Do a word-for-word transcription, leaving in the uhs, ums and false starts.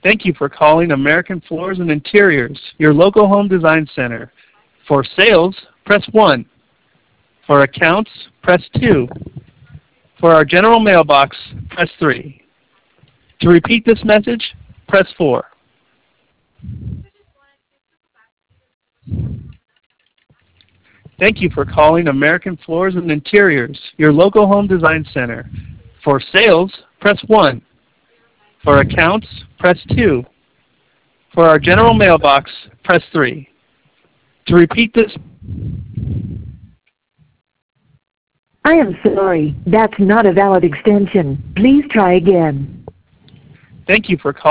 Thank you for calling American Floors and Interiors, your local home design center. For sales, press one. For accounts, press two. For our general mailbox, press three. To repeat this message, press four. Thank you for calling American Floors and Interiors, your local home design center. For sales, press one. For accounts, press two. For our general mailbox, press three. To repeat this, I am sorry, that's not a valid extension. Please try again. thank you for calling